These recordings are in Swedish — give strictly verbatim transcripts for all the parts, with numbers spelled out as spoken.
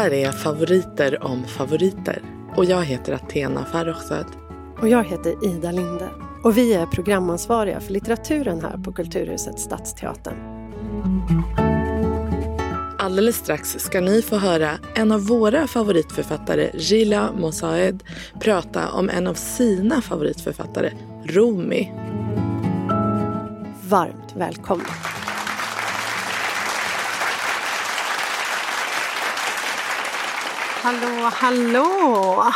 här är Favoriter om favoriter. Och jag heter Athena Farrokhzad. Och jag heter Ida Linde. Och vi är programansvariga för litteraturen här på Kulturhuset Stadsteatern. Alldeles strax ska ni få höra en av våra favoritförfattare, Ghila Mosaed, prata om en av sina favoritförfattare, Rumi. Varmt välkomna. Hallå, hallå!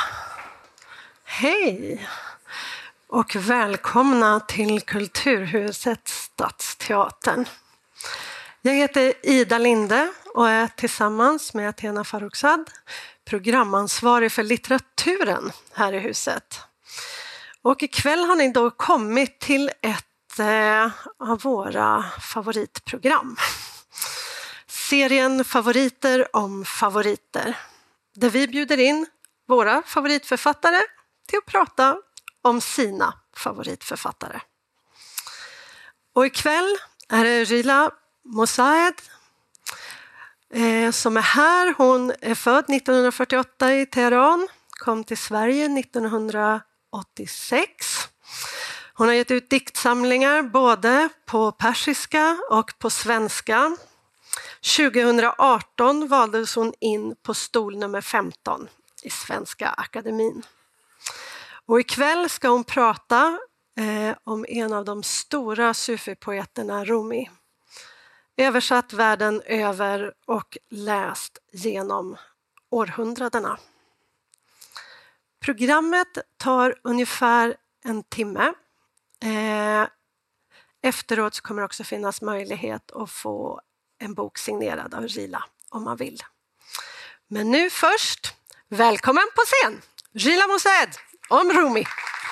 Hej! Och välkomna till Kulturhuset Stadsteatern. Jag heter Ida Linde och är tillsammans med Athena Farrokhzad programansvarig för litteraturen här i huset. Och ikväll har ni då kommit till ett eh, av våra favoritprogram. Serien Favoriter om favoriter. Där vi bjuder in våra favoritförfattare till att prata om sina favoritförfattare. Och ikväll är det Ghila Mosaed eh, som är här. Hon är född nittonhundrafyrtioåtta i Teheran, kom till Sverige nittonhundraåttiosex. Hon har gett ut diktsamlingar både på persiska och på svenska. tjugohundraarton valdes hon in på stol nummer femton i Svenska Akademin. Och ikväll ska hon prata eh, om en av de stora sufipoeterna, Rumi. Översatt världen över och läst genom århundradena. Programmet tar ungefär en timme. Eh, efteråt så kommer det också finnas möjlighet att få en bok signerad av Ghila om man vill. Men nu först, välkommen på scen, Ghila Mosaed om Rumi.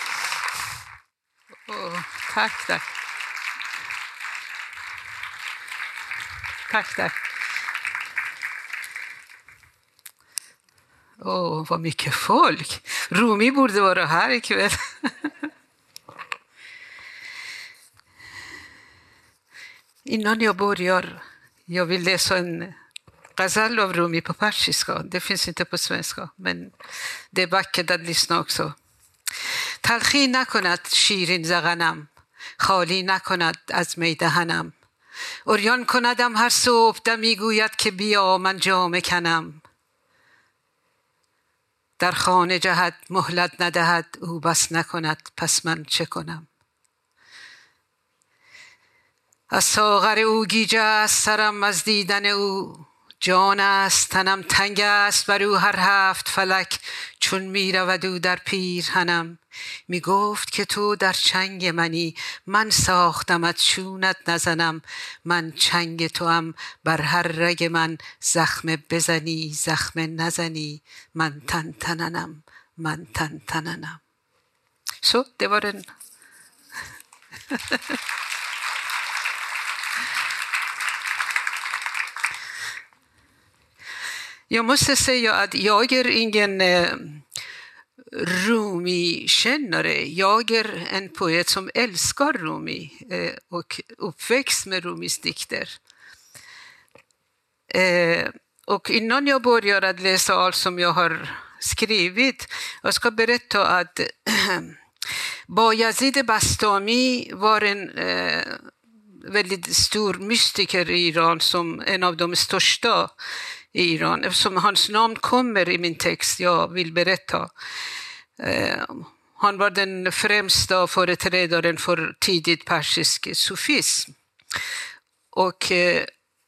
Oh, tack, tack. Tack, tack. Åh, oh, vad mycket folk. Rumi borde vara här ikväll. Innan jag börjar, jag vill läsa en ghazal av Rumi på persiska. Det finns inte på svenska, men det är vackert att lyssna också. تلخی نکند شیرین زغنم خالی نکند از می دهنم عریان کندم هر صبح دمی گوید که بیا من جامه کنم در خانه جهد مهلت ندهد او بس نکند پس من چه کنم از ساغر او گیجه است سرم از دیدن او جان است تنم تنگ است بر او هر هفت فلک چون می رود او در پیرهنم می گفت که تو در چنگ منی من ساختمت چونت نزنم من چنگ تو هم بر هر رگ من زخم بزنی زخم نزنی من تن تننم من تن تننم. Så det var den. Jag måste säga att jag är ingen eh, Rumi-kännare. Jag är en poet som älskar Rumi eh, och uppväxt med Rumis dikter. Eh, och innan jag börjar att läsa allt som jag har skrivit, jag ska berätta att eh, Bayazid Bastami var en eh, väldigt stor mystiker i Iran, som en av de största i Iran, eftersom hans namn kommer i min text jag vill berätta. Eh, han var den främsta företrädaren för tidigt persisk sufism. Och, eh,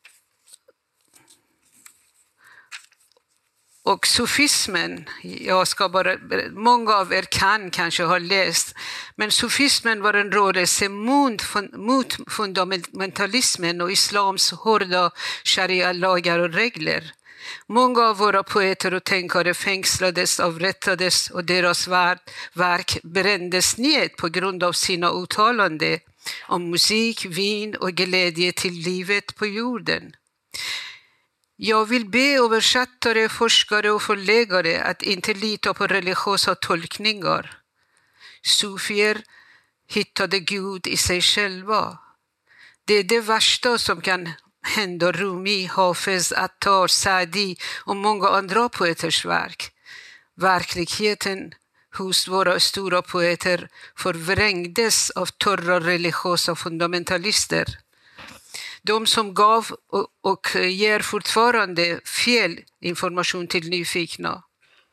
och sufismen, jag ska bara, många av er kan kanske ha läst, men sufismen var en rörelse mot, mot fundamentalismen och islams hårda sharia-lagar och regler. Många av våra poeter och tänkare fängslades, avrättades och deras verk brändes ned på grund av sina uttalanden om musik, vin och glädje till livet på jorden. Jag vill be översättare, forskare och förläggare att inte lita på religiösa tolkningar. Sufier hittade Gud i sig själva. Det är det värsta som kan hände Rumi, Hafez, Attar, Saadi och många andra poeters verk. Verkligheten hos våra stora poeter förvrängdes av torra religiösa fundamentalister. De som gav och, och ger fortfarande fel information till nyfikna.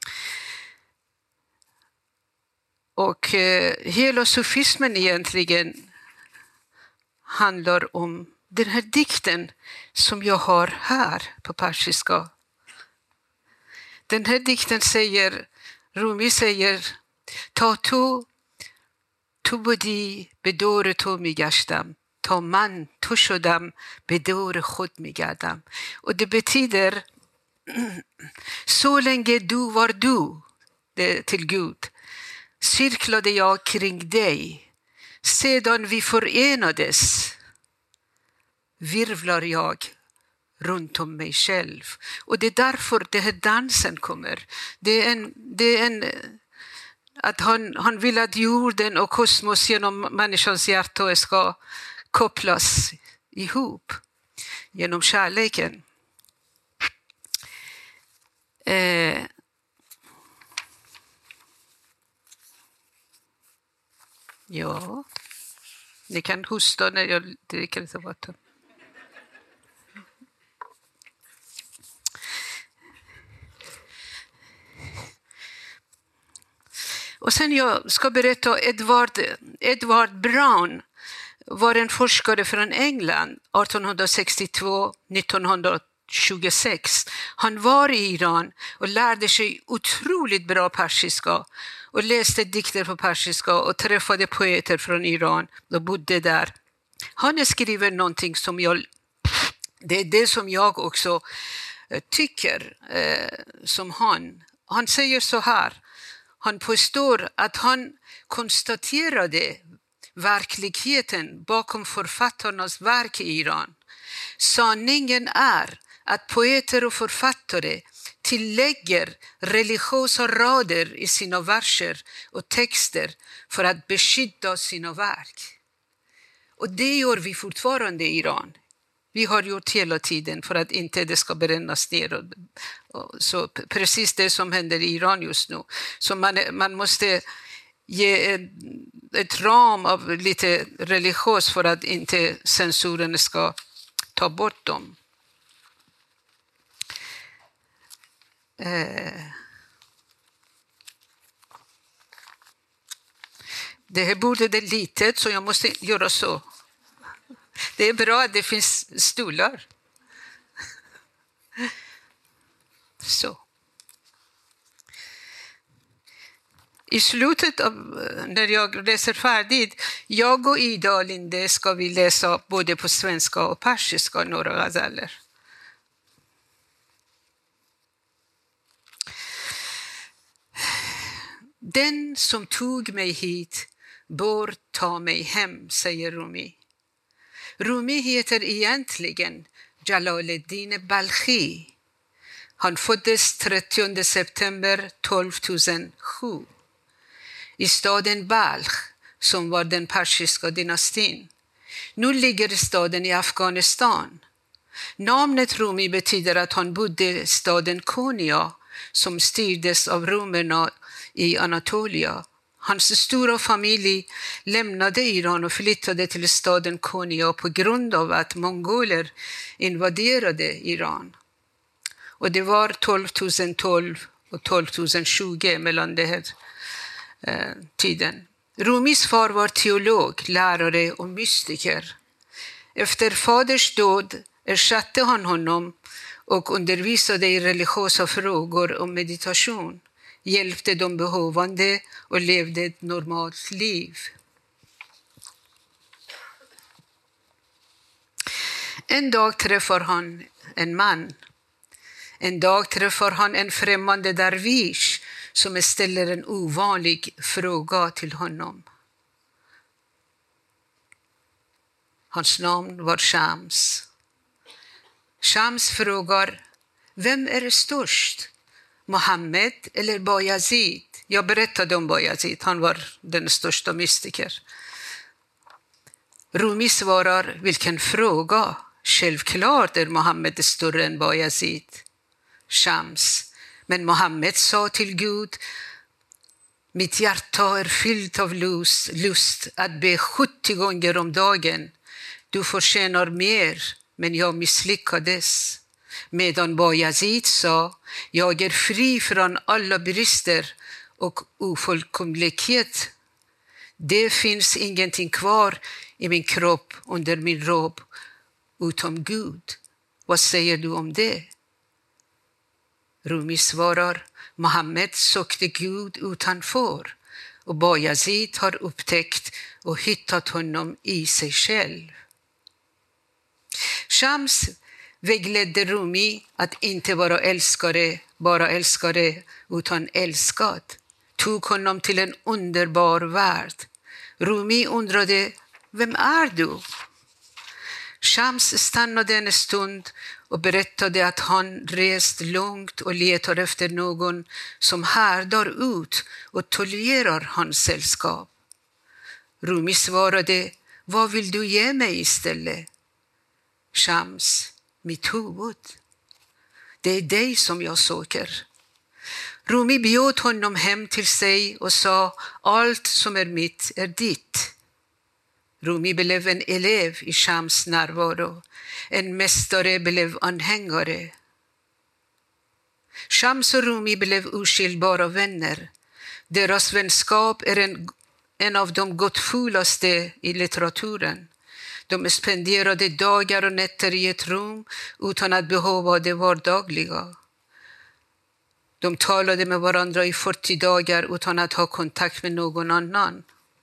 Och eh, hela sufismen egentligen handlar om den här dikten som jag har här på persiska. Den här dikten säger, Rumi säger, ta to, to budi bedore to migashtam, ta man to shodam bedore khod migadam. Och det betyder, så länge du var du, det till Gud, cirklade jag kring dig. Sedan vi förenades virvlar jag runt om mig själv. Och det är därför den här dansen kommer. Det är en, det är en, att han, han vill att jorden och kosmos genom människans hjärta ska kopplas ihop genom kärleken. Eh, ja, ni kan hosta när jag dricker lite vatten. Och sen jag ska berätta, Edward, Edward Brown var en forskare från England arton sextiotvå till nittonhundratjugosex. Han var i Iran och lärde sig otroligt bra persiska och läste dikter på persiska och träffade poeter från Iran och bodde där. Han skriver någonting som jag, det är det som jag också tycker eh, som han. Han säger så här. Han påstår att han konstaterade verkligheten bakom författarnas verk i Iran. Sanningen är att poeter och författare tillägger religiösa rader i sina verser och texter för att beskydda sina verk. Och det gör vi fortfarande i Iran. Vi har gjort hela tiden för att inte det ska brännas ner. Så precis det som händer i Iran just nu. Så man, man måste ge ett, ett ram av lite religiös för att inte censuren ska ta bort dem. Eh. Det här bordet är litet så jag måste göra så. Det är bra att det finns stolar. Så. I slutet av när jag läser färdigt, jag och Ida Linde ska vi läsa både på svenska och persiska några gazeller. Den som tog mig hit bör ta mig hem, säger Rumi. Rumi heter egentligen Jalaleddin Balkhi. Han föddes trettionde september tolvtusenssju i staden Balkh som var den persiska dynastin. Nu ligger staden i Afghanistan. Namnet Rumi betyder att han bodde i staden Konya som styrdes av romerna i Anatolia. Hans stora familj lämnade Iran och flyttade till staden Konya på grund av att mongoler invaderade Iran. Och det var tolvtusentolv och tolvtusentjugo mellan den här eh, tiden. Rumis far var teolog, lärare och mystiker. Efter faders död ersatte han honom och undervisade i religiösa frågor och meditation. Hjälpte de behövande och levde ett normalt liv. En dag träffar han en man. En dag träffar han en främmande dervish som ställer en ovanlig fråga till honom. Hans namn var Shams. Shams frågar, vem är störst? Mohammed eller Bayazid? Jag berättade om Bayazid, han var den största mystiker. Rumi svarar, vilken fråga? Självklart är Muhammed större än Bayazid. Shams. Men Muhammed sa till Gud: mitt hjärta är fyllt av lust, lust att be sjuttio gånger om dagen. Du förtjänar mer, men jag misslyckades. Medan Bayazid sa: jag är fri från alla brister och ofullkomlighet. Det finns ingenting kvar i min kropp under min rob utom Gud. Vad säger du om det? Rumi svarar: Muhammed sökte Gud utanför och Bayazid har upptäckt och hittat honom i sig själv. Shams vägledde Rumi att inte vara älskare, bara älskare, utan älskad. Tog honom till en underbar värld. Rumi undrade: vem är du? Shams stannade en stund och berättade att han rest långt och letar efter någon som härdar ut och tolererar hans sällskap. Rumi svarade: vad vill du ge mig istället? Shams: mitt huvud. Det är dig som jag söker. Rumi bjöd honom hem till sig och sa: allt som är mitt är ditt. Rumi blev en elev i Shams närvaro. En mästare blev anhängare. Shams och Rumi blev oskiljbara vänner. Deras vänskap är en, en av de gottfullaste i litteraturen. De spenderade dagar och nätter i ett rum utan att behöva det vardagliga. De talade med varandra i fyrtio dagar utan att ha kontakt med någon annan.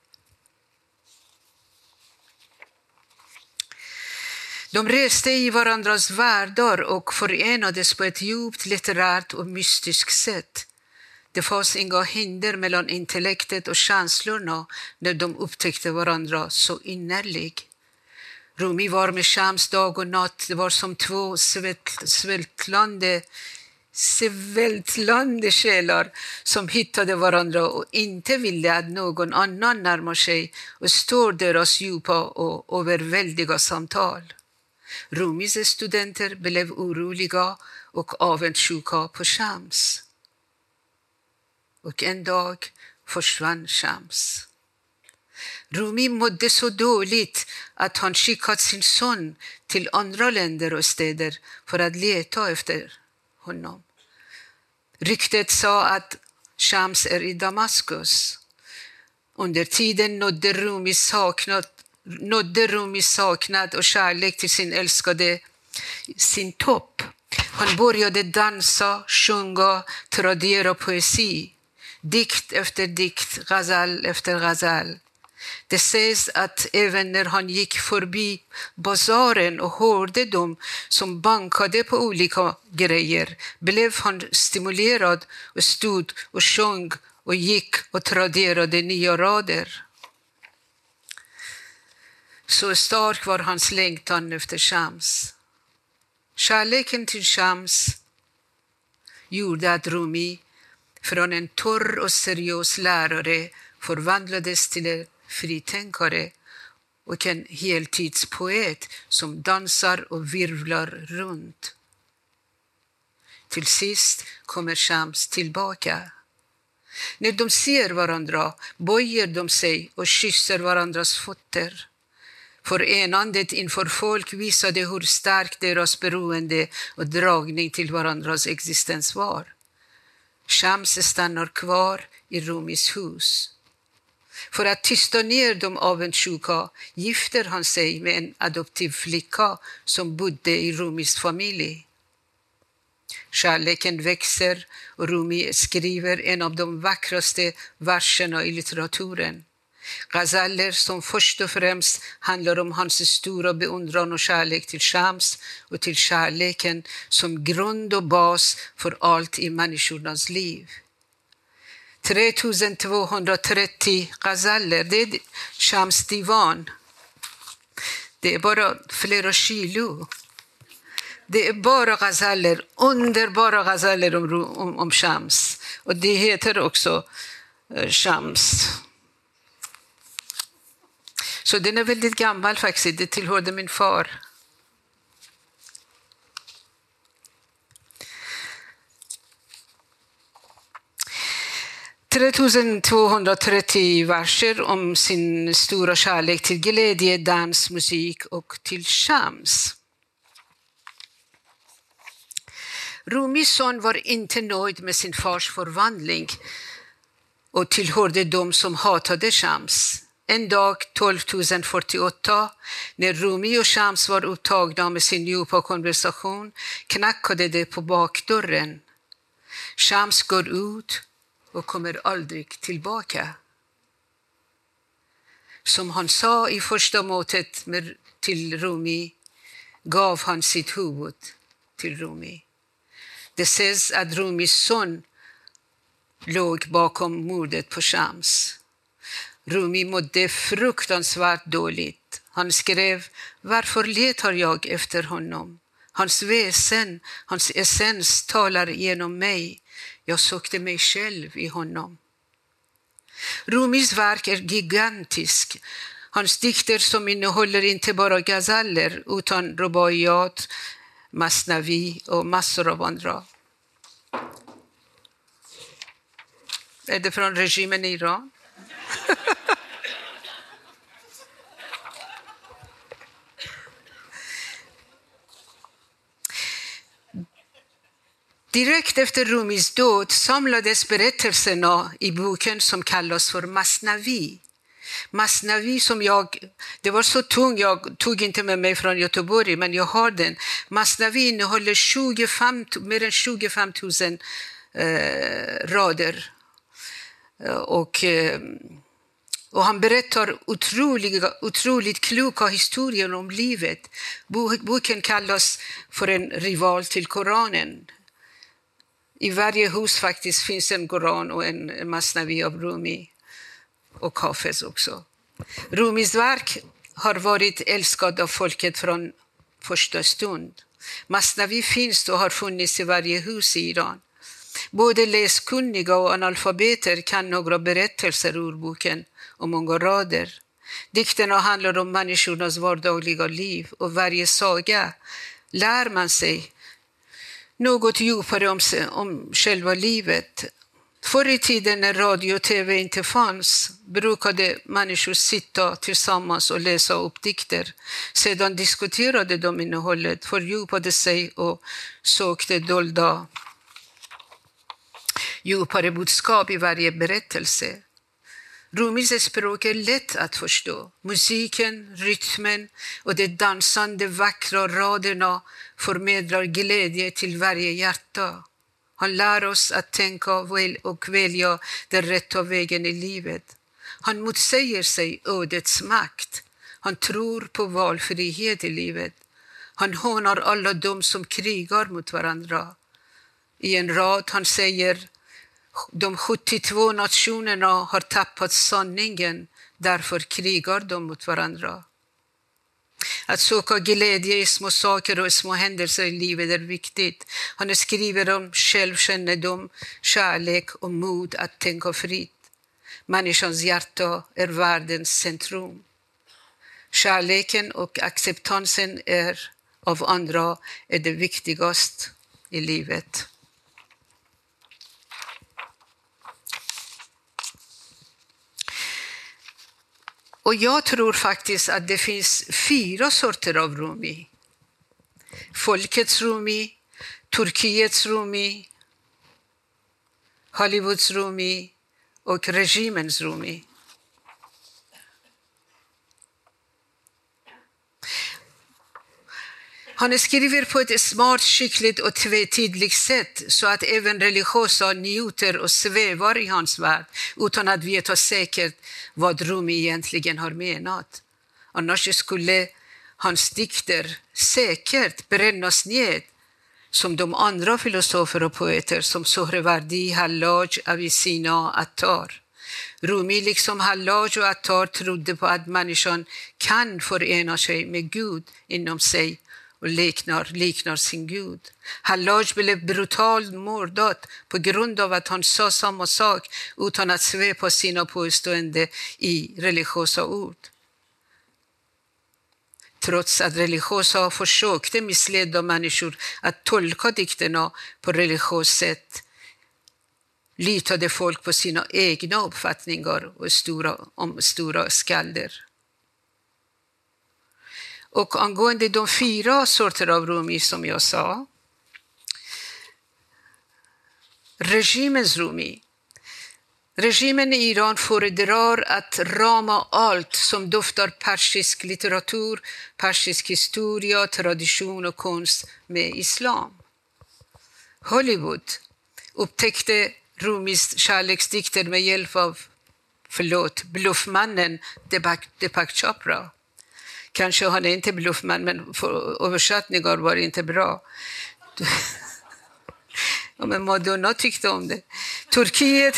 De reste i varandras världar och förenades på ett djupt litterärt och mystiskt sätt. Det fanns inga hinder mellan intellektet och känslorna när de upptäckte varandra så innerligt. Rumi var med Shams dag och natt. Det var som två svält, svältlande, svältlande själar som hittade varandra och inte ville att någon annan närmar sig och står deras djupa och överväldiga samtal. Rumis studenter blev oroliga och avundsjuka på Shams. Och en dag försvann Shams. Rumi mådde så dåligt att han skickat sin son till andra länder och städer för att leta efter honom. Ryktet sa att Shams är i Damaskus. Under tiden nådde Rumi saknad, nådde Rumi saknad och kärlek till sin älskade sin topp. Han började dansa, sjunga, tradera poesi. Dikt efter dikt, ghazal efter ghazal. Det sägs att även när han gick förbi bazaren och hörde dem som bankade på olika grejer blev han stimulerad och stod och sjöng och gick och traderade nya rader. Så stark var hans längtan efter Shams. Kärleken till Shams gjorde att Rumi från en torr och seriös lärare förvandlades till en fritänkare och en heltidspoet som dansar och virvlar runt. Till sist kommer Shams tillbaka. När de ser varandra böjer de sig och kysser varandras fötter. Förenandet inför folk visade hur stark deras beroende och dragning till varandras existens var. Shams stannar kvar i Rumis hus. För att tysta ner de avundsjuka gifter han sig med en adoptiv flicka som bodde i Rumis familj. Kärleken växer och Rumi skriver en av de vackraste verserna i litteraturen. Ghazaler som först och främst handlar om hans stora beundran och kärlek till Shams och till kärleken som grund och bas för allt i människornas liv. tre tusen tvåhundratrettio ghazaler, det är Shams divan. Det är bara flera kilo. Det är bara ghazaler, underbara ghazaler om, om, om Shams. Och det heter också uh, Shams. Så den är väldigt gammal faktiskt, det tillhörde min far. tre tusen tvåhundratrettio verser om sin stora kärlek till glädje, dans, musik och till shams. Rumis son var inte nöjd med sin fars förvandling och tillhörde de som hatade Shams. En dag tolv tusen fyrtioåtta, när Rumi och Shams var upptagna med sin djupa konversation, knackade det på bakdörren. Shams går ut och kommer aldrig tillbaka. Som han sa i första mötet med, till Rumi, gav han sitt huvud till Rumi. Det sägs att Rumis son låg bakom mordet på Shams. Rumi mådde fruktansvärt dåligt. Han skrev: varför letar jag efter honom? Hans väsen, hans essens talar genom mig. Jag sökte mig själv i honom. Rumis verk är gigantisk. Hans dikter som innehåller inte bara gazaller utan rubaiyat, masnavi och massor av andra. Är det från regimen i Iran? Direkt efter Rumis död samlades berättelserna i boken som kallas för Masnavi. Masnavi som jag, det var så tung, jag tog inte med mig från Göteborg, men jag har den. Masnavi innehåller tjugofem, mer än tjugofem tusen eh, rader. Och, eh, och han berättar otroliga, otroligt kloka historier om livet. Boken kallas för en rival till Koranen. I varje hus faktiskt finns en Koran och en Masnavi av Rumi och Hafez också. Rumis verk har varit älskad av folket från första stund. Masnavi finns och har funnits i varje hus i Iran. Både läskunniga och analfabeter kan några berättelser ur boken och många rader. Dikterna handlar om människornas vardagliga liv och varje saga lär man sig något djupare om, om själva livet. Förr i tiden när radio och tv inte fanns brukade människor sitta tillsammans och läsa upp dikter. Sedan diskuterade de innehållet, fördjupade sig och sökte dolda djupare budskap i varje berättelse. Rumis språk är lätt att förstå. Musiken, rytmen och de dansande vackra raderna förmedlar glädje till varje hjärta. Han lär oss att tänka väl och välja den rätta vägen i livet. Han motsäger sig ödets makt. Han tror på valfrihet i livet. Han hånar alla de som krigar mot varandra. I en rad han säger: de sjuttiotvå nationerna har tappat sanningen, därför krigar de mot varandra. Att söka glädje i små saker och små händelser i livet är viktigt. Han skriver om självkännedom, kärlek och mod att tänka fritt. Människans hjärta är världens centrum. Kärleken och acceptansen är av andra är det viktigaste i livet. Och jag tror faktiskt att det finns fyra sorter av Rumi. Folkets Rumi, Turkiets Rumi, Hollywoods Rumi och regimens Rumi. Han skriver på ett smart, skickligt och tvetydigt sätt så att även religiösa njuter och svävar i hans värld utan att veta säkert vad Rumi egentligen har menat. Annars skulle hans dikter säkert brännas ned som de andra filosofer och poeter som Sohravardi, Hallaj, Avicenna, Attar. Rumi liksom Hallaj och Attar trodde på att människan kan förena sig med Gud inom sig och liknar, liknar sin Gud. Hallaj blev brutalt mördad på grund av att han sa samma sak utan att svepa sina påståenden i religiösa ord. Trots att religiösa försökte missleda människor att tolka dikterna på religiöst sätt litade folk på sina egna uppfattningar och stora, om stora skalder. Och angående de fyra sorter av Rumi som jag sa. Regimens Rumi. Regimen i Iran föredrar att rama allt som doftar persisk litteratur, persisk historia, tradition och konst med islam. Hollywood upptäckte Rumis kärleksdikter med hjälp av, förlåt, bluffmannen Deepak, Deepak Chopra. Kanske han är inte bluffman, men för översättningar var inte bra. Ja, men Madonna tyckte om det. Turkiet,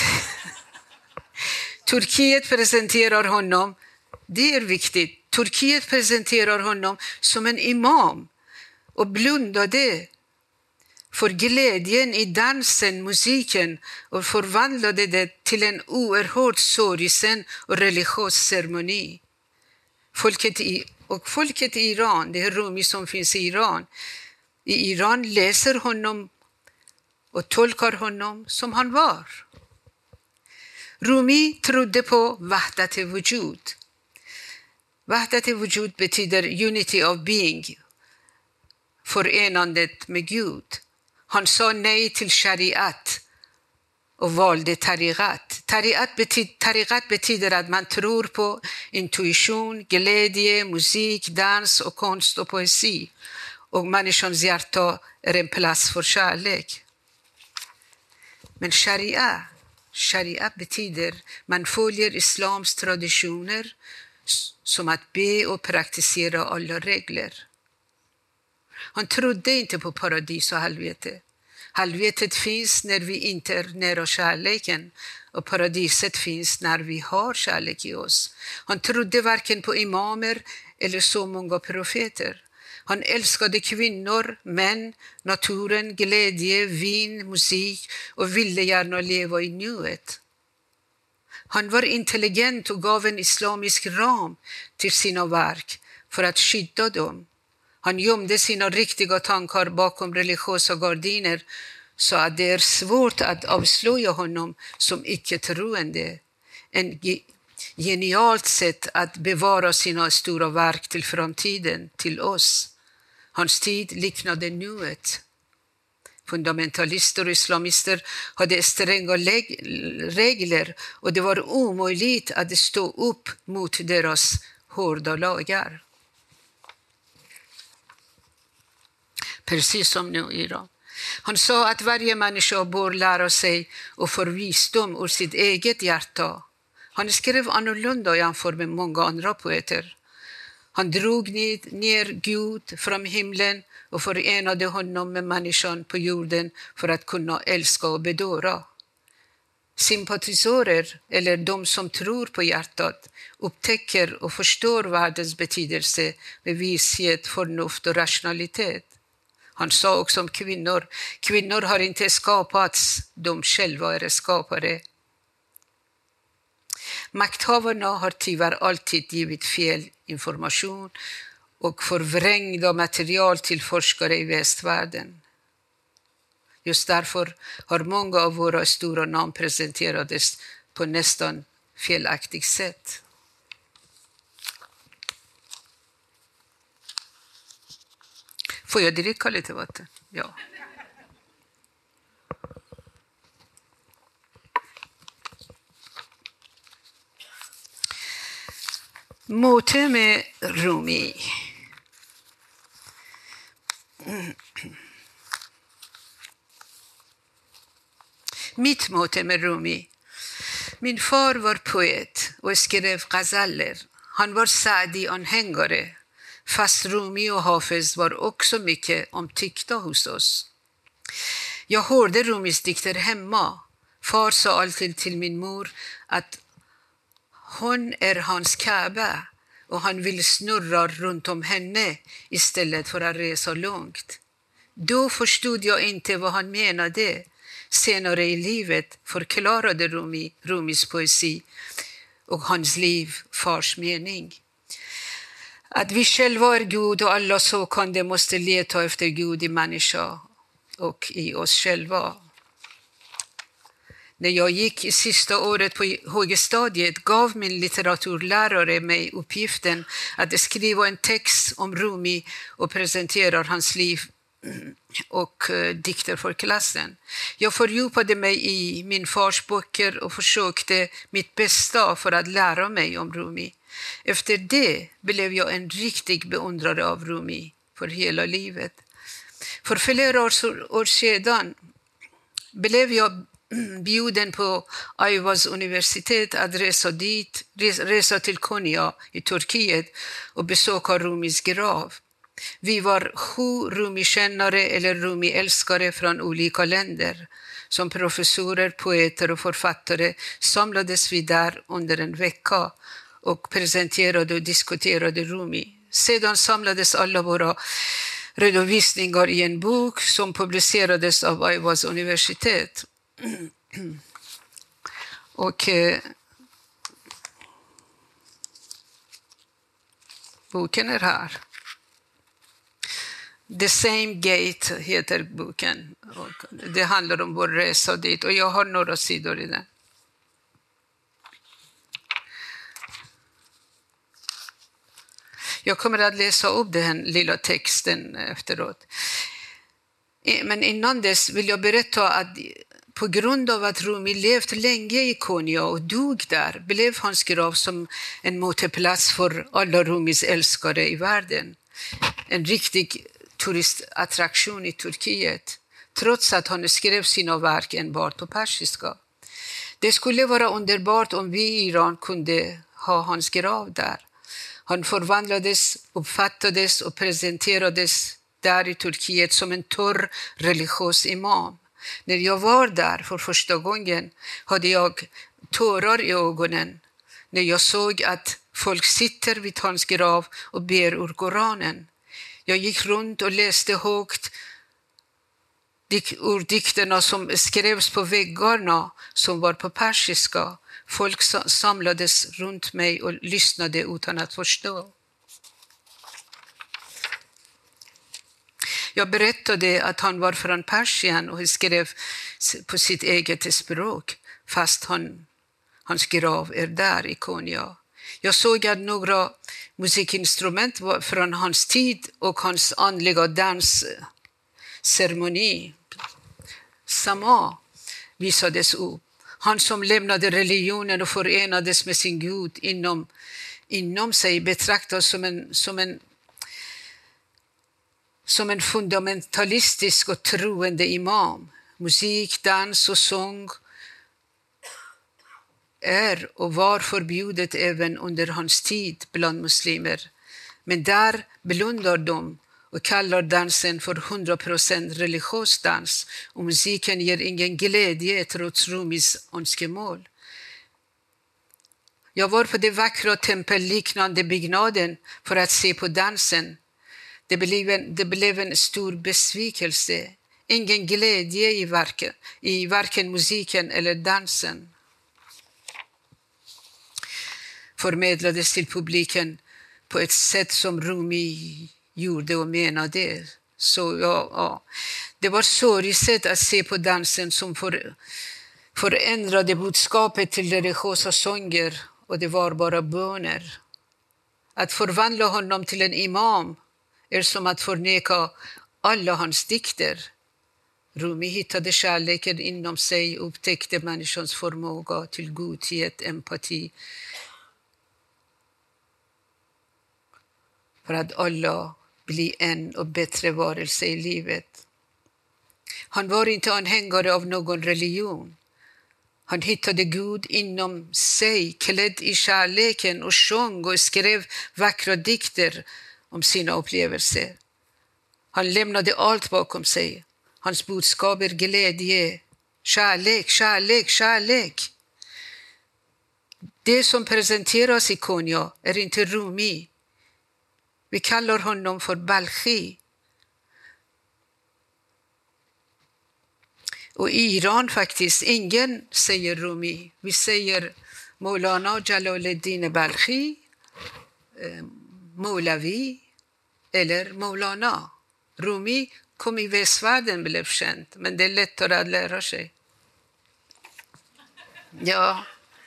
Turkiet presenterar honom, det är viktigt, Turkiet presenterar honom som en imam och blundade för glädjen i dansen, musiken och förvandlade det till en oerhört sorgsen och religiös ceremoni. Folket i, och folket i Iran, det är Rumi som finns i Iran, i Iran läser honom och tolkar honom som han var. Rumi trodde på Wahdat al-Wujud. Wahdat al-Wujud betyder unity of being, förenandet med Gud. Han sa nej till shariat och valde tariqat. Tariqat betyder, tariqat betyder att man tror på intuition, glädje, musik, dans och konst och poesi. Och människans hjärta är en plats för kärlek. Men sharia, sharia betyder man följer islams traditioner som att be och praktisera alla regler. Han trodde inte på paradis och helvete. Helvetet finns när vi inte är nära kärleken och paradiset finns när vi har kärlek i oss. Han trodde varken på imamer eller så många profeter. Han älskade kvinnor, män, naturen, glädje, vin, musik och ville gärna leva i nuet. Han var intelligent och gav en islamisk ram till sina verk för att skydda dem. Han gömde sina riktiga tankar bakom religiösa gardiner så att det är svårt att avslöja honom som icke-troende. En ge- genialt sätt att bevara sina stora verk till framtiden, till oss. Hans tid liknade nuet. Fundamentalister och islamister hade stränga leg- regler och det var omöjligt att stå upp mot deras hårda lagar. Precis som nu i Iran. Han sa att varje människa bör lära sig och få visdom ur sitt eget hjärta. Han skrev annorlunda jämfört med många andra poeter. Han drog ner Gud från himlen och förenade honom med människan på jorden för att kunna älska och bedåra. Sympatisörer, eller de som tror på hjärtat, upptäcker och förstår världens betydelse med vishet, förnuft och rationalitet. Han sa också om kvinnor, kvinnor har inte skapats, de själva är skapare. Makthavarna har tyvärr alltid givit fel information och förvrängda material till forskare i västvärlden. Just därför har många av våra stora namn presenterades på nästan felaktigt sätt. Får jag dricka lite vatten? Ja. Möte med Rumi. Mm. Mitt möte med Rumi. Min far var poet och skrev ghazaller. Han var Saadi-anhängare. Fast Rumi och Hafez var också mycket omtyckta hos oss. Jag hörde Rumis dikter hemma. Far sa alltid till min mor att hon är hans Kaaba och han vill snurra runt om henne istället för att resa långt. Då förstod jag inte vad han menade. Senare i livet förklarade Rumi, Rumis poesi och hans liv fars mening. Att vi själva är Gud och alla sökande måste leta efter Gud i människa och i oss själva. När jag gick i sista året på högstadiet gav min litteraturlärare mig uppgiften att skriva en text om Rumi och presentera hans liv och uh, dikter för klassen. Jag fördjupade mig i min fars böcker och försökte mitt bästa för att lära mig om Rumi. Efter det blev jag en riktig beundrare av Rumi för hela livet. För flera år, år sedan blev jag bjuden på Ayvaz universitet att resa dit, resa till Konya i Turkiet och besöka Rumis grav. Vi var sju Rumi-kännare eller Rumi-älskare från olika länder. Som professorer, poeter och författare samlades vi där under en vecka och presenterade och diskuterade Rumi. Sedan samlades alla våra redovisningar i en bok som publicerades av Ayvaz universitet. Och eh, boken är här. The Same Gate heter boken. Och det handlar om vår resa dit och jag har några sidor i den. Jag kommer att läsa upp den lilla texten efteråt. Men innan dess vill jag berätta att på grund av att Rumi levt länge i Konya och dog där blev hans grav som en mötesplats för alla Rumis älskare i världen. En riktig turistattraktion i Turkiet, trots att han skrev sina verk enbart på persiska. Det skulle vara underbart om vi i Iran kunde ha hans grav där. Han förvandlades, uppfattades och presenterades där i Turkiet som en torr religiös imam. När jag var där för första gången hade jag tårar i ögonen när jag såg att folk sitter vid hans grav och ber ur Koranen. Jag gick runt och läste högt ur dikterna som skrevs på väggarna som var på persiska. Folk samlades runt mig och lyssnade utan att förstå. Jag berättade att han var från Persien och skrev på sitt eget språk, fast han, hans grav är där i Konya. Jag såg att några musikinstrument var från hans tid och hans andliga dansceremoni, Sama, visades upp. Han som lämnade religionen och förenades med sin Gud inom, inom sig betraktas som en, som en som en fundamentalistisk och troende imam. Musik, dans och sång är och var förbjudet även under hans tid bland muslimer. Men där blundar de och kallar dansen för hundra procent religiös dans och musiken ger ingen glädje trots Rumis önskemål. Jag var på det vackra tempelliknande byggnaden för att se på dansen. Det blev en, det blev en stor besvikelse. Ingen glädje i, varken, i varken musiken eller dansen förmedlades till publiken på ett sätt som Rumi gjorde och menade. Så ja, ja. Det var sorgligt att se på dansen som för, förändrade budskapet till religiösa sånger och det var bara böner. Att förvandla honom till en imam är som att förneka alla hans dikter. Rumi hittade kärleken inom sig och upptäckte människans förmåga till godhet, empati. För att alla blir en och bättre varelse i livet. Han var inte anhängare av någon religion. Han hittade Gud inom sig, klädd i kärleken och sjöng och skrev vackra dikter om sina upplevelser. Han lämnade allt bakom sig. Hans budskap är glädje, kärlek, kärlek, kärlek. Det som presenteras i Konya är inte Rumi. Vi kallar honom för Balkhi. Och i Iran faktiskt, ingen säger Rumi. Vi säger Maulana Jalaluddin Balkhi, eh, Maulavi eller Maulana. Rumi kom i västvärlden, blev känt, men det är lättare att lära sig. Ja.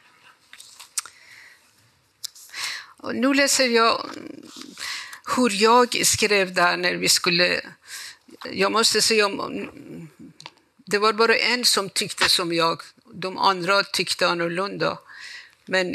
Och nu läser jag hur jag skrev där när vi skulle... Jag måste säga, det var bara en som tyckte som jag. De andra tyckte annorlunda. Men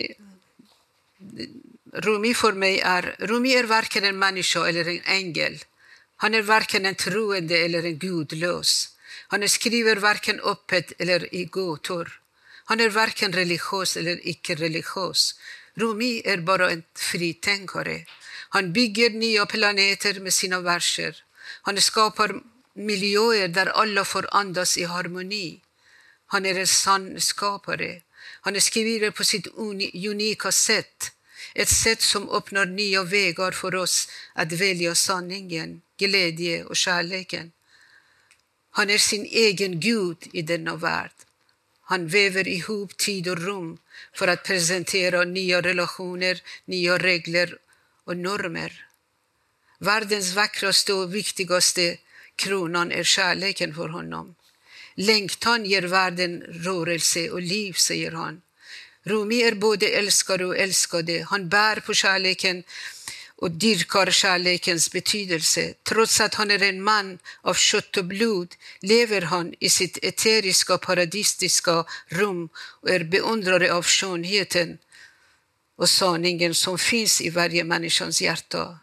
Rumi för mig är... Rumi är varken en människa eller en ängel. Han är varken en troende eller en gudlös. Han skriver varken öppet eller i gåtor. Han är varken religiös eller icke-religiös. Rumi är bara en fritänkare. Han bygger nya planeter med sina verser. Han skapar miljöer där alla får andas i harmoni. Han är en sann skapare. Han skriver på sitt unika sätt. Ett sätt som öppnar nya vägar för oss att välja sanningen, glädje och kärleken. Han är sin egen Gud i denna värld. Han väver ihop tid och rum för att presentera nya relationer, nya regler och normer. Världens vackraste och viktigaste kronan är kärleken för honom. Längtan ger världen rörelse och liv, säger han. Rumi är både älskare och älskade. Han bär på kärleken och dyrkar kärlekens betydelse. Trots att han är en man av kött och blod lever han i sitt eteriska paradisiska rum och är beundrare av skönheten och sanningen som finns i varje människans hjärta.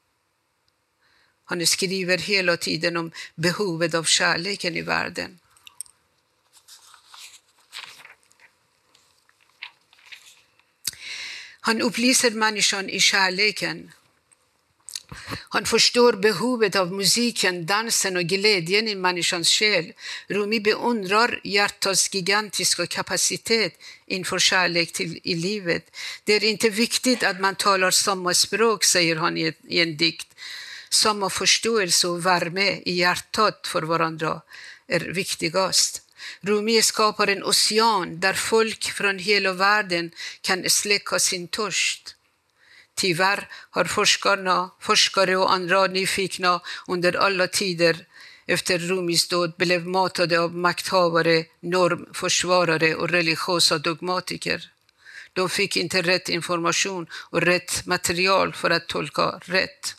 Han skriver hela tiden om behovet av kärleken i världen. Han upplyser människan i kärleken. Han förstår behovet av musiken, dansen och glädjen i människans själ. Rumi beundrar hjärtats gigantiska kapacitet inför kärlek till i livet. Det är inte viktigt att man talar samma språk, säger han i, i en dikt. Samma förståelse och värme i hjärtat för varandra är viktigast. Rumi skapar en ocean där folk från hela världen kan släcka sin törst. Tyvärr har forskarna, forskare och andra nyfikna under alla tider efter Rumis död blev matade av makthavare, normförsvarare och religiösa dogmatiker. De fick inte rätt information och rätt material för att tolka rätt.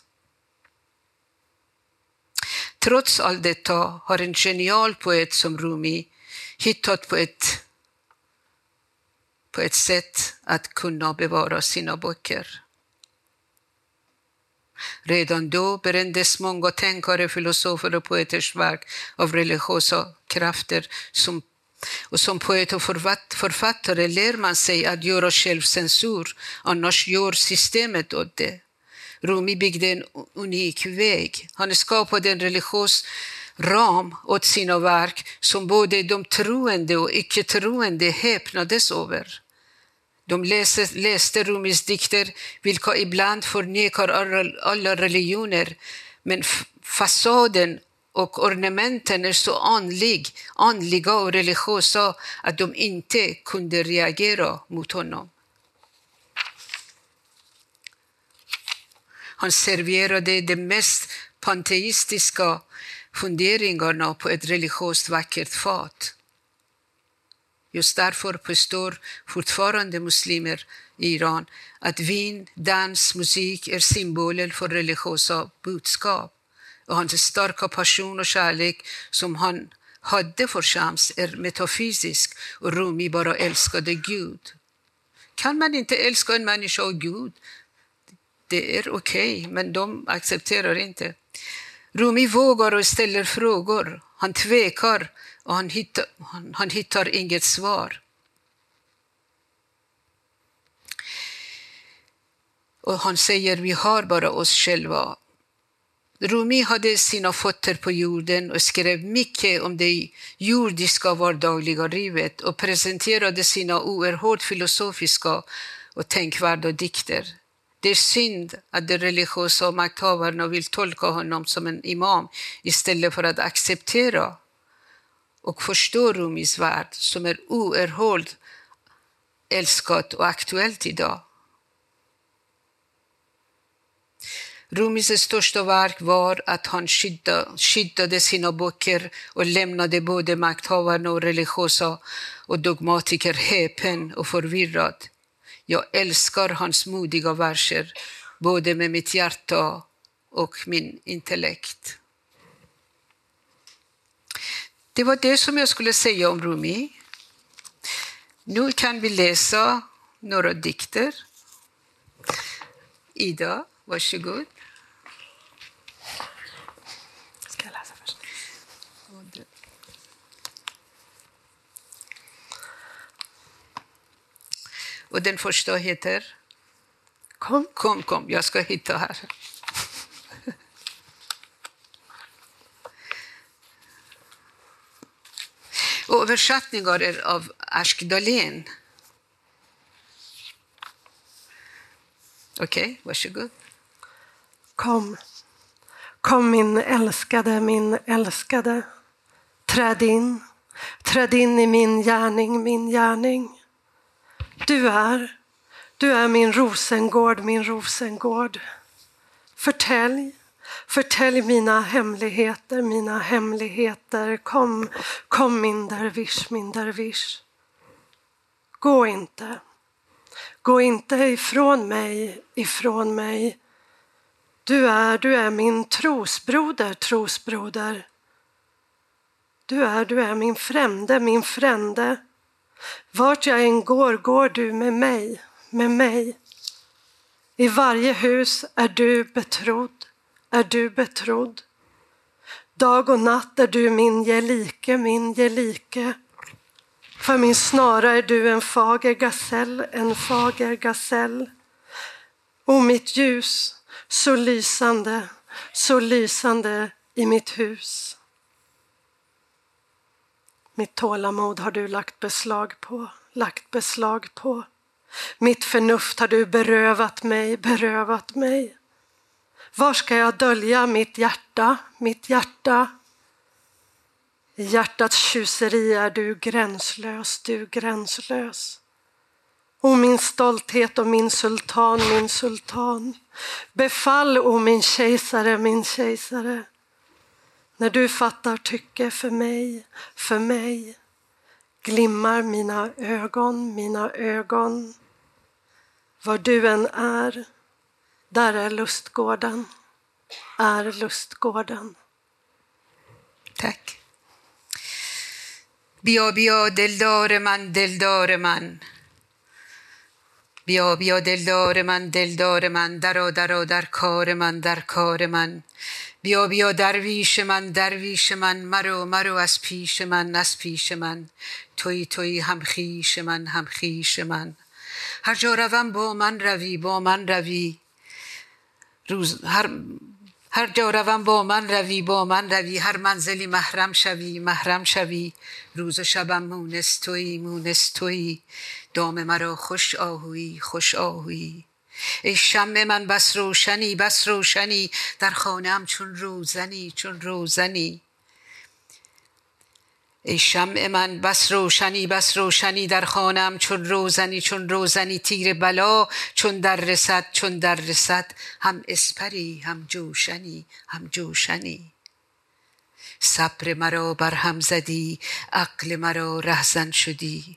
Trots allt detta har en genial poet som Rumi hittat på ett, på ett sätt att kunna bevara sina böcker. Redan då brändes många tänkare, filosofer och poeters verk av religiösa krafter. Som, och som poet och författare lär man sig att göra självcensur, annars gör systemet åt det. Rumi byggde en unik väg. Han skapade en religiös ram åt sina verk som både de troende och icke-troende häpnades över. De läste, läste Rumis dikter, vilka ibland förnekar alla religioner, men fasaden och ornamenten är så andlig, andliga och religiösa att de inte kunde reagera mot honom. Han serverade de mest panteistiska funderingarna på ett religiöst vackert fat. Just därför påstår fortfarande muslimer i Iran att vin, dans, musik är symboler för religiösa budskap. Och hans starka passion och kärlek som han hade för Shams är metafysisk och Rumi bara älskade Gud. Kan man inte älska en människa och Gud? Det är okej, okay, men de accepterar inte. Rumi vågar och ställer frågor. Han tvekar och han hittar, han, han hittar inget svar. Och han säger, vi har bara oss själva. Rumi hade sina fötter på jorden och skrev mycket om det jordiska vardagliga livet och presenterade sina oerhört filosofiska och tänkvärda dikter. Det är synd att de religiösa makthavarna vill tolka honom som en imam istället för att acceptera och förstå Rumis värld som är oerhört älskat och aktuellt idag. Rumis största verk var att han skyddade, skyddade sina böcker och lämnade både makthavarna och religiösa och dogmatiker häpen och förvirrad. Jag älskar hans modiga verser, både med mitt hjärta och min intellekt. Det var det som jag skulle säga om Rumi. Nu kan vi läsa några dikter. Ida, varsågod. Ska jag läsa först? Och den första heter? Kom. Kom, kom, jag ska hitta här. Och översättningar är av Ashk Dahlén. Okej, okay, varsågod. Kom. Kom min älskade, min älskade. Träd in. Träd in i min gärning, min gärning. Du är, du är min Rosengård, min Rosengård. Förtälj, förtälj mina hemligheter, mina hemligheter. Kom, kom min dervish, min dervish. Gå inte, gå inte ifrån mig, ifrån mig. Du är, du är min trosbroder, trosbroder. Du är, du är min frände, min frände. Vart jag än går, går du med mig, med mig. I varje hus är du betrodd, är du betrodd. Dag och natt är du min gelike, min gelike. För min snara är du en fager gasell, en fager gasell. O mitt ljus, så lysande, så lysande i mitt hus. Mitt tålamod har du lagt beslag på, lagt beslag på. Mitt förnuft har du berövat mig, berövat mig. Var ska jag dölja mitt hjärta, mitt hjärta? I hjärtats tjuseri är du gränslös, du gränslös. O min stolthet och min sultan, min sultan. Befall, o min kejsare, min kejsare. När du fattar tycke för mig, för mig. Glimmar mina ögon, mina ögon. Var du än är, där är lustgården, är lustgården. Tack. Bia, bia, deldare man, deldare man. Bia, bia, deldare man, deldare man. Dara, dara, dar kare man, dar kare man. بیا بیا درویش من درویش من مرو مرو از پیش من از پیش من توی توی هم خویش من هم خویش من هر جا روم با من روی با من روی روز هر هر جا روم با من روی با من روی هر منزلی محرم شوی محرم شوی روز و شبم مونس توی مونس توی دام مرا خوش آهویی خوش آهویی ای شمع من بس روشنی بس روشنی در خانه‌ام چون روزنی چون روزنی ای شمع من بس روشنی بس روشنی در خانه‌ام چون روزنی چون روزنی تیر بلا چون در رسد چون در رسد هم اسپری هم جوشنی هم جوشنی صبر مرا بر هم زدی عقل مرا رهزن شدی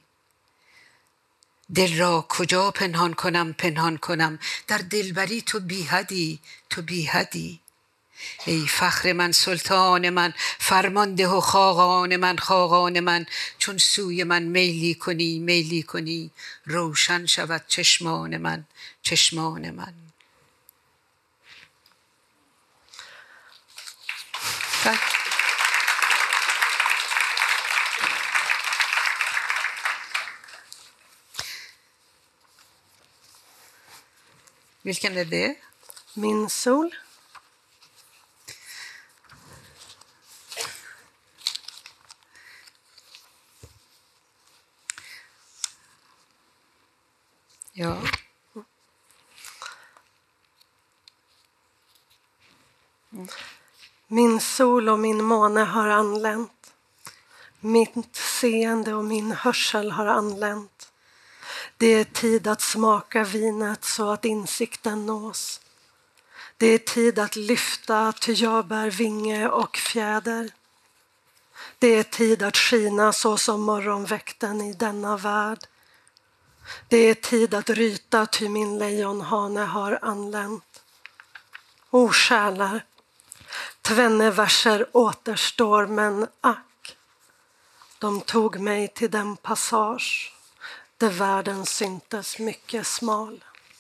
دل را کجا پنهان کنم پنهان کنم در دلبری تو بی حدی تو بی حدی ای فخر من سلطان من فرمانده و خاقان من خاقان من چون سوی من میلی کنی میلی کنی روشن شود چشمان من چشمان من tak. Vilken är det? Min sol. Ja. Mm. Min sol och min måne har anlänt. Mitt seende och min hörsel har anlänt. Det är tid att smaka vinet så att insikten nås. Det är tid att lyfta, ty jag bär vinge och fjäder. Det är tid att skina så som morgonväkten i denna värld. Det är tid att ryta, ty min lejonhane har anlänt. O själar, tvenne verser återstår, men ack, de tog mig till den passage där världen syntes mycket smal.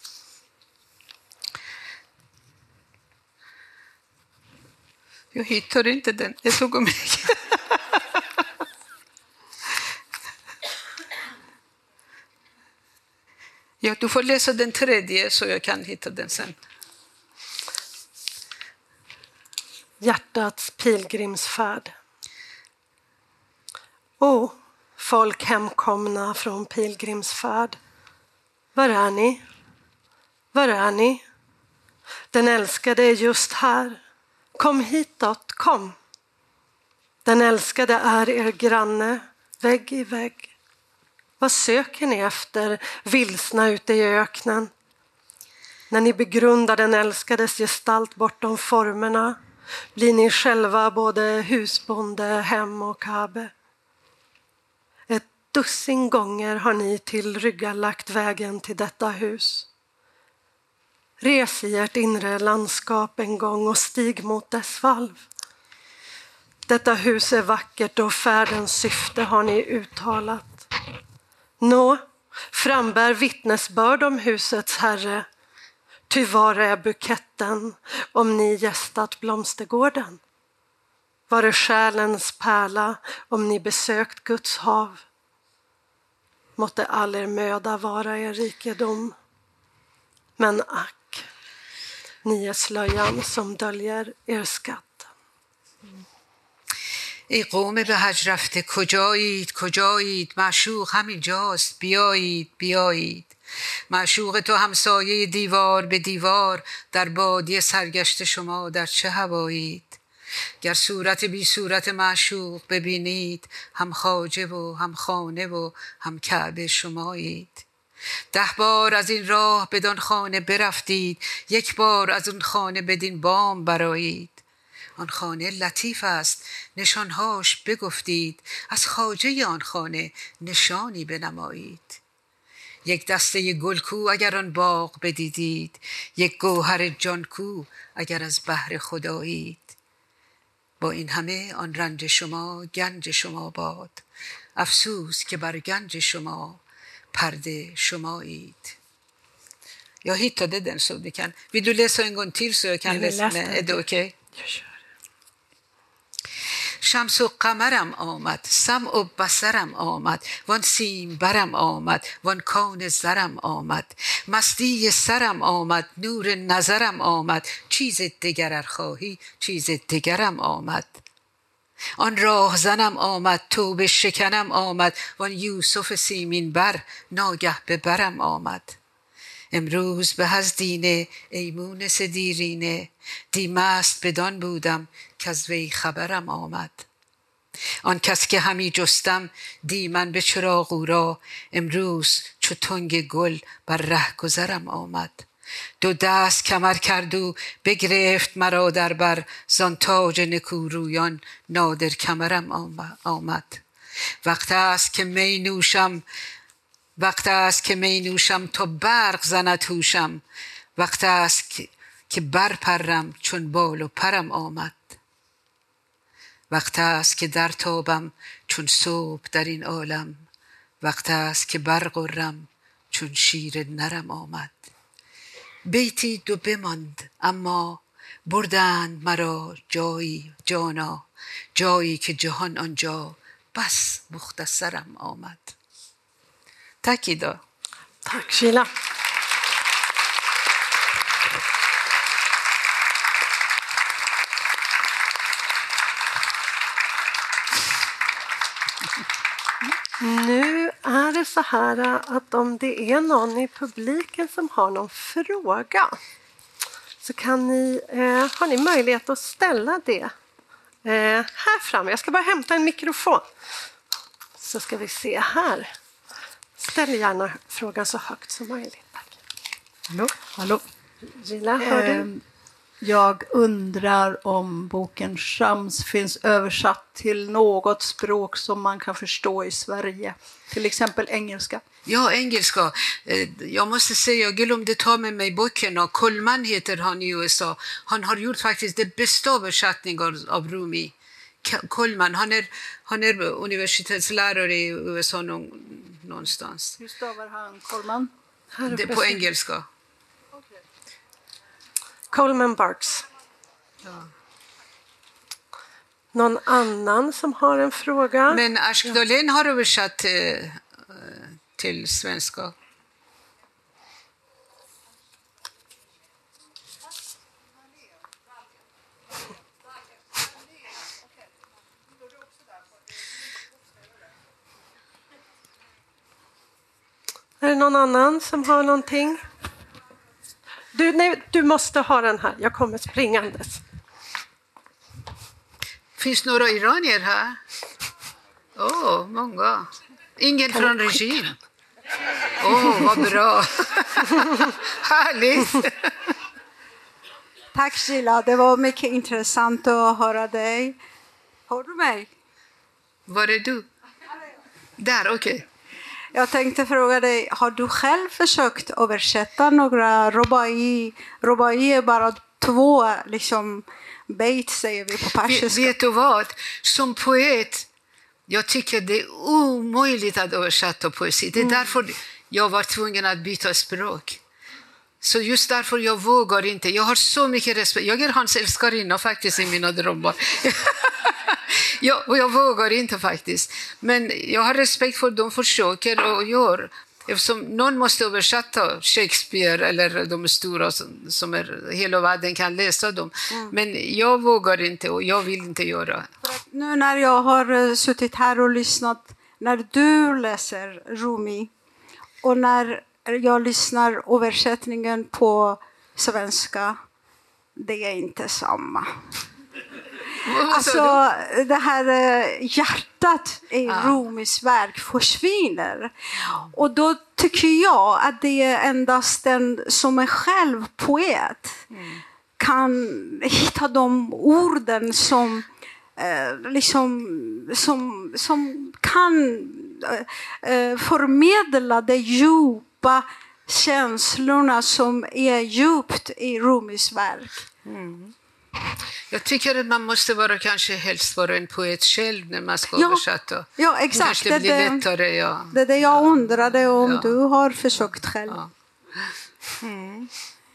Jag hittar inte den. Det tog mig. Ja, du får läsa den tredje så jag kan hitta den sen. Hjärtats pilgrimsfärd. O, folk hemkomna från pilgrimsfärd. Var är ni? Var är ni? Den älskade är just här. Kom hitåt, kom. Den älskade är er granne, vägg i vägg. Vad söker ni efter, vilsna ute i öknen? När ni begrundar den älskades gestalt bortom formerna blir ni själva både husbonde, hem och kabe. Ett dussin gånger har ni till ryggar lagt vägen till detta hus. Res i ert inre landskap en gång och stig mot dess valv. Detta hus är vackert och färdens syfte har ni uttalat. Nå, frambär vittnesbörd om husets herre. Ty var är buketten om ni gästat blomstergården? Var är själens pärla om ni besökt Guds hav? Måtte all er möda vara er rikedom. Men ack, ni är slöjan som döljer er skatt. ای قوم به حج رفته کجایید کجایید معشوق همینجاست بیایید بیایید معشوق تو همسایه دیوار به دیوار در بادیه سرگشت شما در چه هوایید گر صورت بی صورت معشوق ببینید هم خواجه و هم خانه و هم کعبه شمایید ده بار از این راه بدان خانه برفتید یک بار از اون خانه بدین بام برایید آن خانه لطیف است نشانهاش بگفتید از خواجه آن خانه نشانی بنمایید یک دسته گل کو اگر آن باغ بدیدید یک گوهر جان کو اگر از بحر خدایید با این همه آن رنج شما گنج شما باد افسوس که بر گنج شما pärde شمایید. Jag hittade den så du kan. Vill du läsa en gång till så jag kan läsa med? Är det okej? Jag kör. شمس و قمرم آمد سمع و بصرم آمد وان سیم برم آمد وان کان زرم آمد مستی سرم آمد نور نظرم آمد چیز دگر خواهی چیز دگرم آمد آن راه زنم آمد توبه شکنم آمد وان یوسف سیمین بر ناگه به برم آمد امروز به از دینه ای مونس دیرینه دی مست بدان بودم که از وی خبرم آمد آن کس که همی جستم دی من به چراغ او را امروز چو تنگ گل بر ره گذرم آمد دو دست کمر کرد و بگرفت مرا در بر زان تاج نکورویان نادر کمرم آمد وقت است که می نوشم وقت است که می نوشم تا برق زند هوشم وقت است که برپرم چون بال و پرم آمد وقت است که در تابم چون صبح در این عالم وقت است که برغرم چون شیر نرم آمد بیتی دو بماند اما بردند مرا جایی جانا جایی که جهان آنجا بس مختصرم آمد. Tack idag. Tack Sheila. Nu är det så här att om det är någon i publiken som har någon fråga så kan ni, eh, har ni möjlighet att ställa det eh, här framme. Jag ska bara hämta en mikrofon. Så ska vi se här. Ställ gärna frågan så högt som möjligt. Tack. Hallå? Hallå? Gilla, hör du? Jag undrar om boken Shams finns översatt till något språk som man kan förstå i Sverige. Till exempel engelska. Ja, engelska. Jag måste säga, jag glömde ta med mig boken. Coleman heter han i U S A. Han har gjort faktiskt det bästa översättningen av Rumi. Coleman, han är, han är universitetslärare i U S A någonstans. Hur stavar han Coleman? Det på engelska. Okay. Coleman Barks. Ja. Någon annan som har en fråga? Men Ashk Dahlén har översatt eh, till svenska. Är det någon annan som har någonting? Du, nej, du måste ha den här. Jag kommer springandes. Finns några iranier här? Åh, oh, många. Ingen kan från regim. Åh, oh, vad bra. Härligt. Tack Sheila, det var mycket intressant att höra dig. Hör du mig? Var är du? Där, okej. Okay. Jag tänkte fråga dig, har du själv försökt översätta några rubai? Rubai är bara två, liksom, beit säger vi på persiska. Vet du vad? Som poet, jag tycker det är omöjligt att översätta poesi. Det är mm. därför jag var tvungen att byta språk. Så just därför jag vågar inte. Jag har så mycket respekt. Jag är hans älskarinna faktiskt i mina drömmar. jag, och jag vågar inte faktiskt. Men jag har respekt för de försöker och gör. Eftersom någon måste översätta Shakespeare eller de stora som, som är, hela världen kan läsa dem. Mm. Men jag vågar inte och jag vill inte göra. För att nu när jag har suttit här och lyssnat, när du läser Rumi och när jag lyssnar översättningen på svenska, det är inte samma. Alltså det här hjärtat i ah. Rumis verk försvinner. Och då tycker jag att det är endast den som är själv poet mm. kan hitta de orden som eh, liksom som, som kan eh, förmedla det djupa känslorna som är djupt i Rumis verk. Mm. Jag tycker att man måste vara kanske helst vara en poet själv när man ska ja, översätta. Ja, exakt. Kanske det blir det, lättare, ja. Det är det jag undrade om ja. du har försökt själv. Ja. Mm.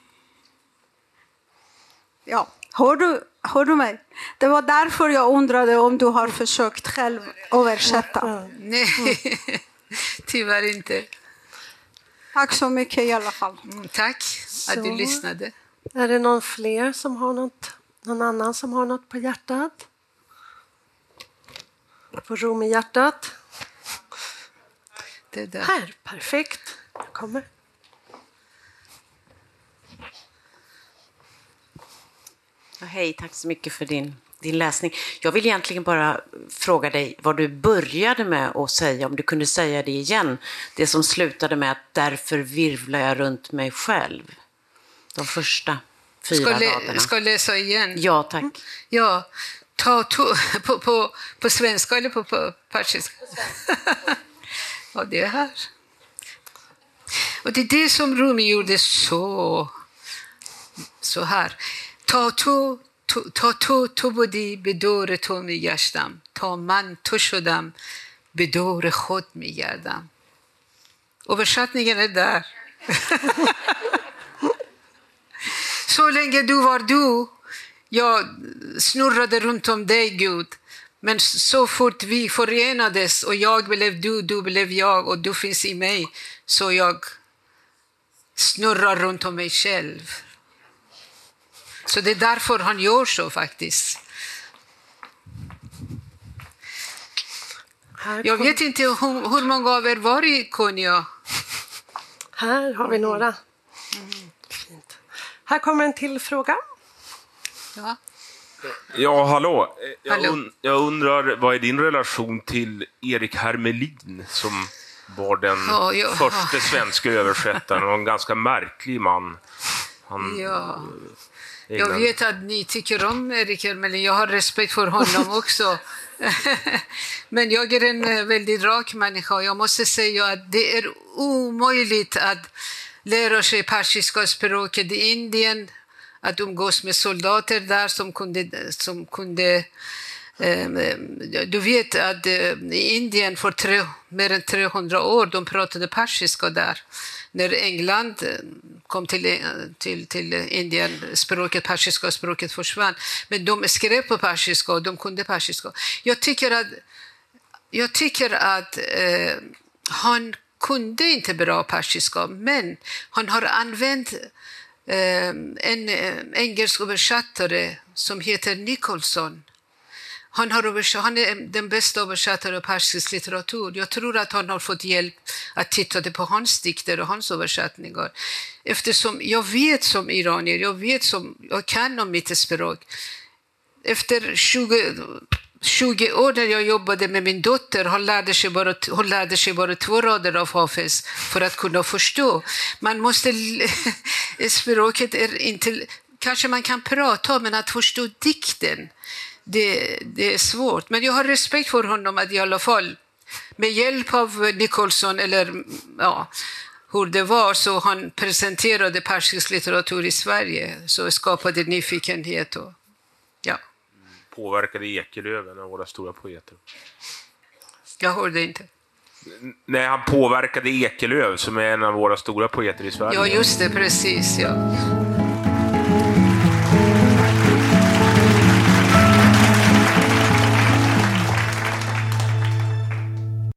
Ja, hör du, hör du mig? Det var därför jag undrade om du har försökt själv översätta. Mm. Nej, tyvärr inte. Tack så mycket i alla fall. Mm, tack så. Att du lyssnade. Är det någon fler som har något, någon annan som har något på hjärtat? På Rom i hjärtat? Det där. Här, perfekt. Jag kommer. Hej, tack så mycket för din, din läsning. Jag vill egentligen bara fråga dig vad du började med att säga, om du kunde säga det igen. Det som slutade med att därför virvlar jag runt mig själv. De första fyra ska lä- raderna. Ska läsa igen? Ja, tack. Mm. Ja, ta to- på, på, på svenska eller på, på persiska? Ja, det är här. Och det är det som Rumi gjorde så, så här. Ta to, to, ta to, to bodi bedore to mi gashtam. Ta man to shodam bedore khod mi gardam. Översättningen är där. Så länge du var du, jag snurrade runt om dig, Gud. Men så fort vi förenades och jag blev du, du blev jag och du finns i mig, så jag snurrar runt om mig själv. Så det är därför han gör så faktiskt. Jag vet inte hur, hur många av er var i Konya. Här har vi några. Mm. Fint. Här kommer en till fråga. Ja, ja hallå. Jag, hallå. Und- jag undrar, vad är din relation till Erik Hermelin som var den oh, ja. första svenska översättaren och en ganska märklig man. Han, ja. Jag vet att ni tycker om Erik Hermelin. Jag har respekt för honom också. Men jag är en väldigt rak människa och jag måste säga att det är omöjligt att lära sig persiska språket i Indien, att umgås med soldater där som kunde, som kunde du vet att i Indien för tre, mer än trehundra år de pratade persiska där. När England kom till, till, till Indien, språket, persiska språket försvann. Men de skrev på persiska och de kunde persiska. Jag tycker att, jag tycker att eh, han kunde inte bra persiska, men han har använt eh, en engelsk översättare som heter Nicholson. Han, har översatt, han är den bästa översättare av persisk litteratur. Jag tror att han har fått hjälp att titta på hans dikter och hans översättningar. Eftersom jag vet som iranier, jag vet som, jag kan om mitt språk. Efter tjugo, tjugo år när jag jobbade med min dotter, hon lärde sig bara, hon lärde sig bara två rader av Hafiz för att kunna förstå. Man måste, språket är inte, kanske man kan prata, men att förstå dikten, Det, det är svårt, men jag har respekt för honom att i alla fall med hjälp av Nicholson eller ja, hur det var, så han presenterade persisk litteratur i Sverige, så skapade nyfikenhet och ja. Påverkade Ekelöf, en av våra stora poeter? Jag hörde inte. Nej, han påverkade Ekelöf som är en av våra stora poeter i Sverige. Ja, just det, precis, ja.